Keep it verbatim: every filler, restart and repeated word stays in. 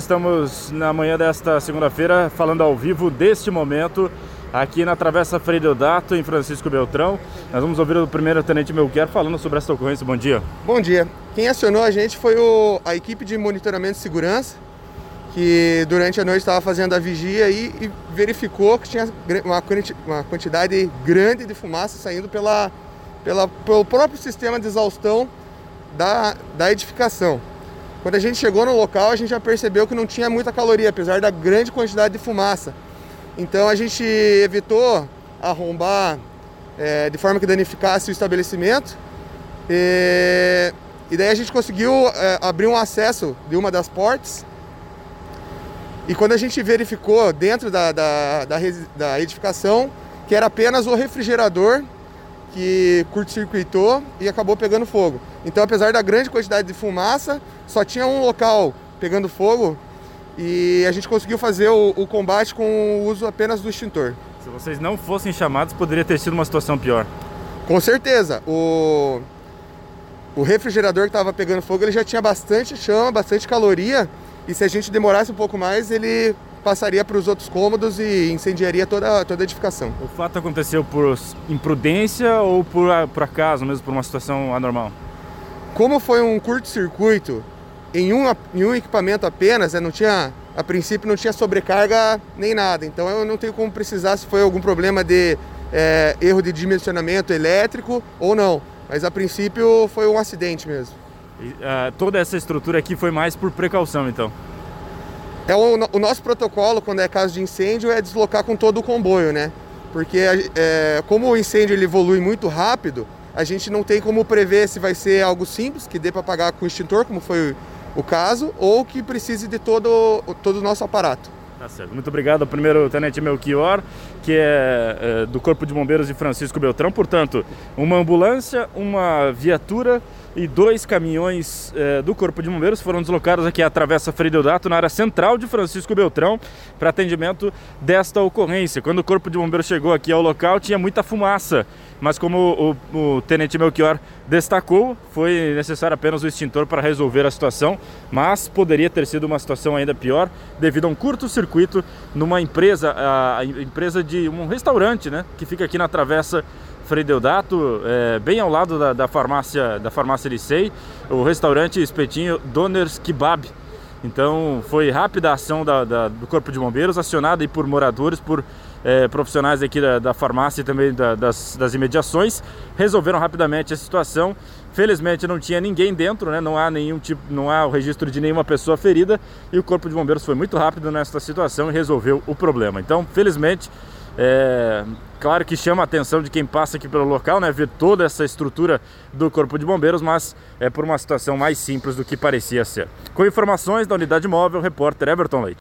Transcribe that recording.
estamos na manhã desta segunda-feira falando ao vivo deste momento aqui na Travessa Frei Deodato, em Francisco Beltrão. Nós vamos ouvir o primeiro tenente Melchior falando sobre essa ocorrência. Bom dia. Bom dia. Quem acionou a gente foi o, a equipe de monitoramento de segurança, que durante a noite estava fazendo a vigia e, e verificou que tinha uma, uma quantidade grande de fumaça saindo pela, pela, pelo próprio sistema de exaustão da, da edificação. Quando a gente chegou no local, a gente já percebeu que não tinha muita caloria, apesar da grande quantidade de fumaça. Então a gente evitou arrombar é, de forma que danificasse o estabelecimento. E, e daí a gente conseguiu é, abrir um acesso de uma das portas. E quando a gente verificou dentro da, da, da, da edificação, que era apenas o refrigerador que curto-circuitou e acabou pegando fogo. Então, apesar da grande quantidade de fumaça, só tinha um local pegando fogo e a gente conseguiu fazer o, o combate com o uso apenas do extintor. Se vocês não fossem chamados, poderia ter sido uma situação pior. Com certeza. O, o refrigerador que estava pegando fogo, ele já tinha bastante chama, bastante caloria. E se a gente demorasse um pouco mais, ele passaria para os outros cômodos e incendiaria toda, toda a edificação. O fato aconteceu por imprudência ou por, por acaso, mesmo por uma situação anormal? Como foi um curto-circuito em um, em um equipamento apenas, não tinha, a princípio não tinha sobrecarga nem nada. Então eu não tenho como precisar se foi algum problema de é, erro de dimensionamento elétrico ou não. Mas a princípio foi um acidente mesmo. E, uh, toda essa estrutura aqui foi mais por precaução, então? É o, o nosso protocolo, quando é caso de incêndio, é deslocar com todo o comboio, né? Porque é, como o incêndio ele evolui muito rápido, a gente não tem como prever se vai ser algo simples, que dê para apagar com extintor, como foi o caso, ou que precise de todo, todo o nosso aparato. Tá certo. Muito obrigado ao primeiro tenente Melchior, que é, é do Corpo de Bombeiros de Francisco Beltrão. Portanto, uma ambulância, uma viatura e dois caminhões é, do Corpo de Bombeiros foram deslocados aqui à Travessa Frei Deodato, na área central de Francisco Beltrão, para atendimento desta ocorrência. Quando o Corpo de Bombeiros chegou aqui ao local, tinha muita fumaça, mas como o, o, o tenente Melchior destacou, foi necessário apenas o extintor para resolver a situação, mas poderia ter sido uma situação ainda pior, devido a um curto-circuito numa empresa, a, a empresa de um restaurante, né, que fica aqui na Travessa Frei Deodato, é, bem ao lado da, da farmácia da farmácia Licei, o restaurante Espetinho Doners Kebab. Então foi rápida a ação da, da, do Corpo de Bombeiros, acionada aí por moradores, por é, profissionais aqui da, da farmácia e também da, das, das imediações, resolveram rapidamente a situação. Felizmente não tinha ninguém dentro, né? Não há nenhum tipo, não há o registro de nenhuma pessoa ferida e o Corpo de Bombeiros foi muito rápido nesta situação e resolveu o problema. Então, felizmente, é claro que chama a atenção de quem passa aqui pelo local, né? Ver toda essa estrutura do Corpo de Bombeiros, mas é por uma situação mais simples do que parecia ser. Com informações da Unidade Móvel, repórter Everton Leite.